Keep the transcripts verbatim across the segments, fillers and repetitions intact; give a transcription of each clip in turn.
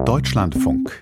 Deutschlandfunk.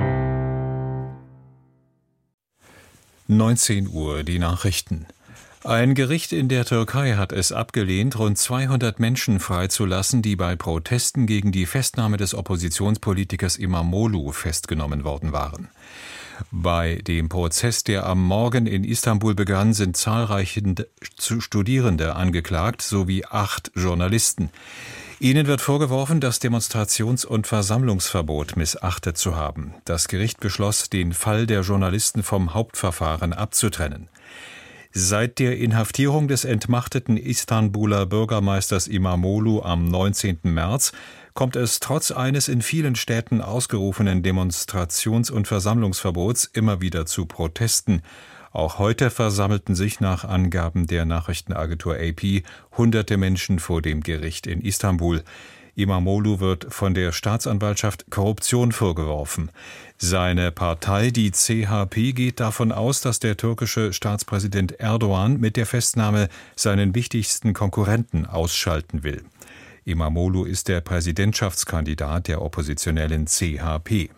neunzehn Uhr, die Nachrichten. Ein Gericht in der Türkei hat es abgelehnt, rund zweihundert Menschen freizulassen, die bei Protesten gegen die Festnahme des Oppositionspolitikers İmamoğlu festgenommen worden waren. Bei dem Prozess, der am Morgen in Istanbul begann, sind zahlreiche Studierende angeklagt sowie acht Journalisten. Ihnen wird vorgeworfen, das Demonstrations- und Versammlungsverbot missachtet zu haben. Das Gericht beschloss, den Fall der Journalisten vom Hauptverfahren abzutrennen. Seit der Inhaftierung des entmachteten Istanbuler Bürgermeisters İmamoğlu am neunzehnten März kommt es trotz eines in vielen Städten ausgerufenen Demonstrations- und Versammlungsverbots immer wieder zu Protesten. Auch heute versammelten sich nach Angaben der Nachrichtenagentur A P hunderte Menschen vor dem Gericht in Istanbul. İmamoğlu wird von der Staatsanwaltschaft Korruption vorgeworfen. Seine Partei, die C H P, geht davon aus, dass der türkische Staatspräsident Erdoğan mit der Festnahme seinen wichtigsten Konkurrenten ausschalten will. İmamoğlu ist der Präsidentschaftskandidat der oppositionellen C H P.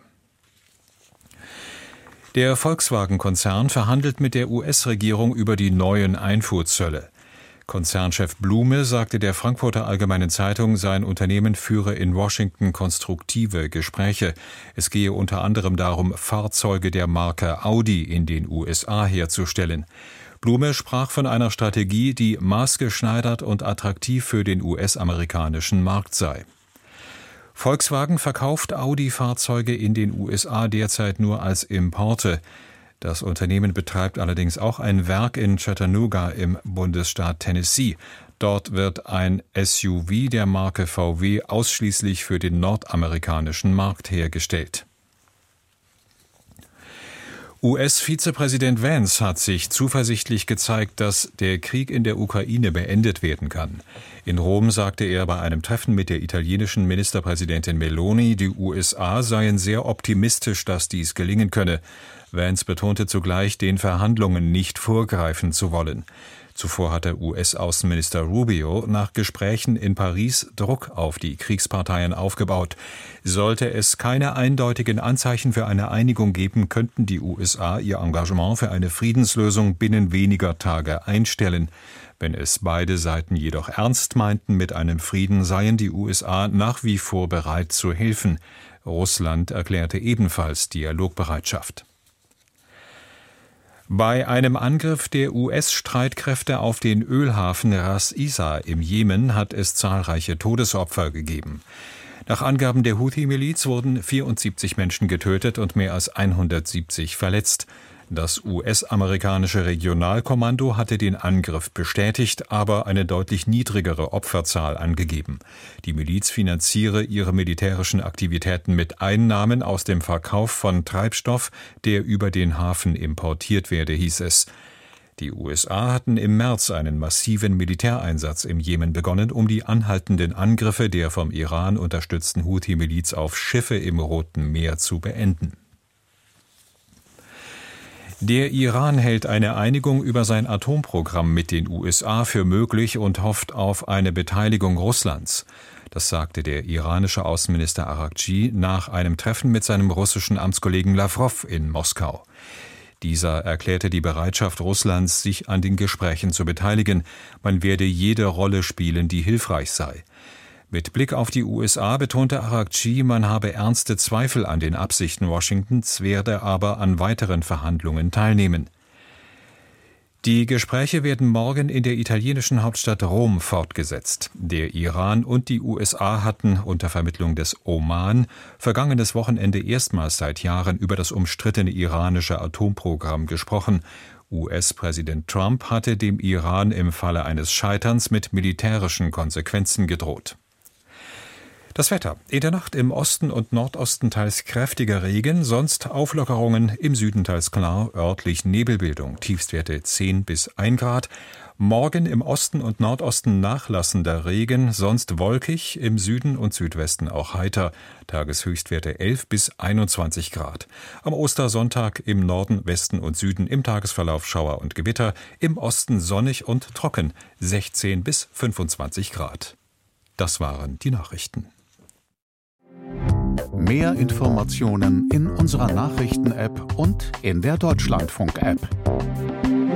Der Volkswagen-Konzern verhandelt mit der U S-Regierung über die neuen Einfuhrzölle. Konzernchef Blume sagte der Frankfurter Allgemeinen Zeitung, sein Unternehmen führe in Washington konstruktive Gespräche. Es gehe unter anderem darum, Fahrzeuge der Marke Audi in den U S A herzustellen. Blume sprach von einer Strategie, die maßgeschneidert und attraktiv für den U S-amerikanischen Markt sei. Volkswagen verkauft Audi-Fahrzeuge in den U S A derzeit nur als Importe. Das Unternehmen betreibt allerdings auch ein Werk in Chattanooga im Bundesstaat Tennessee. Dort wird ein S U V der Marke V W ausschließlich für den nordamerikanischen Markt hergestellt. U S-Vizepräsident Vance hat sich zuversichtlich gezeigt, dass der Krieg in der Ukraine beendet werden kann. In Rom sagte er bei einem Treffen mit der italienischen Ministerpräsidentin Meloni, die U S A seien sehr optimistisch, dass dies gelingen könne. Vance betonte zugleich, den Verhandlungen nicht vorgreifen zu wollen. Zuvor hatte U S-Außenminister Rubio nach Gesprächen in Paris Druck auf die Kriegsparteien aufgebaut. Sollte es keine eindeutigen Anzeichen für eine Einigung geben, könnten die U S A ihr Engagement für eine Friedenslösung binnen weniger Tage einstellen. Wenn es beide Seiten jedoch ernst meinten mit einem Frieden, seien die U S A nach wie vor bereit zu helfen. Russland erklärte ebenfalls Dialogbereitschaft. Bei einem Angriff der U S-Streitkräfte auf den Ölhafen Ras Isa im Jemen hat es zahlreiche Todesopfer gegeben. Nach Angaben der Houthi-Miliz wurden vierundsiebzig Menschen getötet und mehr als hundertsiebzig verletzt. Das U S-amerikanische Regionalkommando hatte den Angriff bestätigt, aber eine deutlich niedrigere Opferzahl angegeben. Die Miliz finanziere ihre militärischen Aktivitäten mit Einnahmen aus dem Verkauf von Treibstoff, der über den Hafen importiert werde, hieß es. Die U S A hatten im März einen massiven Militäreinsatz im Jemen begonnen, um die anhaltenden Angriffe der vom Iran unterstützten Houthi-Miliz auf Schiffe im Roten Meer zu beenden. Der Iran hält eine Einigung über sein Atomprogramm mit den U S A für möglich und hofft auf eine Beteiligung Russlands. Das sagte der iranische Außenminister Araghchi nach einem Treffen mit seinem russischen Amtskollegen Lawrow in Moskau. Dieser erklärte die Bereitschaft Russlands, sich an den Gesprächen zu beteiligen. Man werde jede Rolle spielen, die hilfreich sei. Mit Blick auf die U S A betonte Araghchi, man habe ernste Zweifel an den Absichten Washingtons, werde aber an weiteren Verhandlungen teilnehmen. Die Gespräche werden morgen in der italienischen Hauptstadt Rom fortgesetzt. Der Iran und die U S A hatten unter Vermittlung des Oman vergangenes Wochenende erstmals seit Jahren über das umstrittene iranische Atomprogramm gesprochen. U S-Präsident Trump hatte dem Iran im Falle eines Scheiterns mit militärischen Konsequenzen gedroht. Das Wetter. In der Nacht im Osten und Nordosten teils kräftiger Regen, sonst Auflockerungen, im Süden teils klar, örtlich Nebelbildung, Tiefstwerte zehn bis ein Grad. Morgen im Osten und Nordosten nachlassender Regen, sonst wolkig, im Süden und Südwesten auch heiter, Tageshöchstwerte elf bis einundzwanzig Grad. Am Ostersonntag im Norden, Westen und Süden im Tagesverlauf Schauer und Gewitter, im Osten sonnig und trocken, sechzehn bis fünfundzwanzig Grad. Das waren die Nachrichten. Mehr Informationen in unserer Nachrichten-App und in der Deutschlandfunk-App.